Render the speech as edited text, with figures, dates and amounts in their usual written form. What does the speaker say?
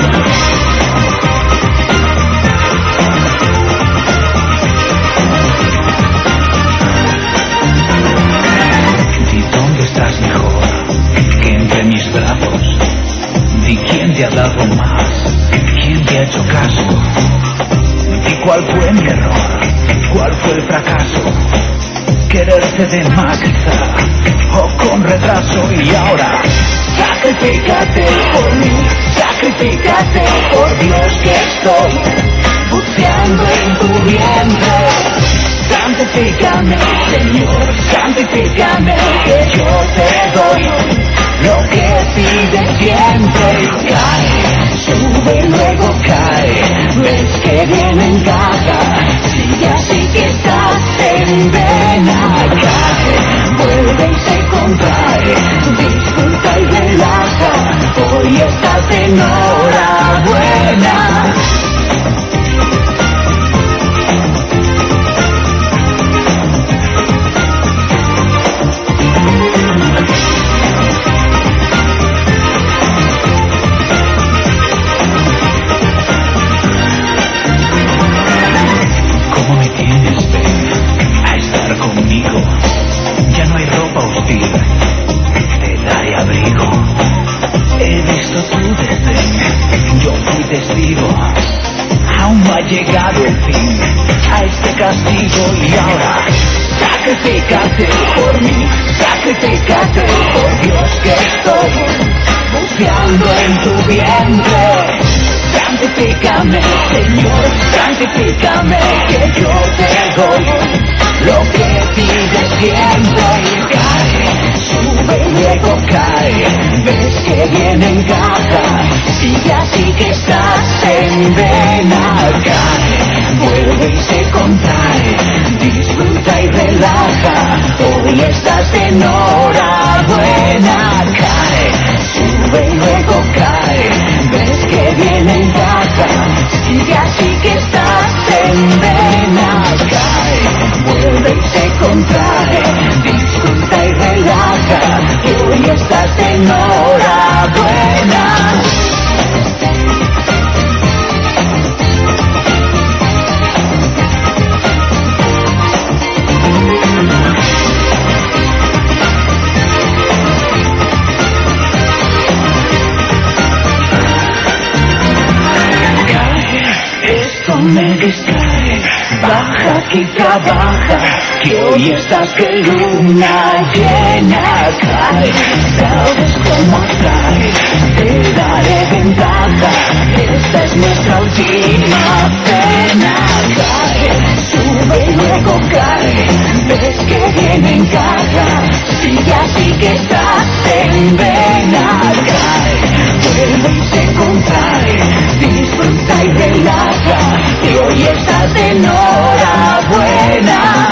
te ha dado más? ¿Quién te ha hecho caso? ¿Y cuál fue mi error? ¿Cuál fue el fracaso? Quererte de más quizá, o con retraso. Y ahora, sacrifícate por mí, sacrifícate por Dios que estoy buceando en tu vientre. Santifícame, Señor, santifícame, que yo te doy lo que pides siempre. Cae, sube y luego cae, ves que bien encaja, sigue así que estás en vena. Cae, vuelve y se contrae, disfruta y relaja, hoy estás enhorabuena. Ya no hay ropa hostil, te daré abrigo. He visto tu desdén, yo fui testigo. Aún no ha llegado el fin a este castigo. Y ahora, sacrifícate por mí, sacrifícate por Dios que estoy buceando en tu vientre. Santifícame, Señor, santifícame, que yo te doy lo que pides siempre. Cae, sube y luego cae, ves que bien encaja, sigue así que estás en vena. Cae, vuelve y se contrae, disfruta y relaja, hoy estás enhorabuena. Cae, sube y luego cae, ves que bien encaja, sigue así que estás en vena. Cae, vuelve y se contrae, disfruta y relaja, que hoy estás enhorabuena. Me distrae, baja que trabaja, que hoy estás de luna llena. Cae, sabes cómo atrae, te daré ventaja, esta es nuestra última cena. Cae, sube y luego cae, ves que bien encaja, sigue así que estás en vena. Cae, vuelve y se contrae, disfruta y relaja, que hoy estás enhorabuena.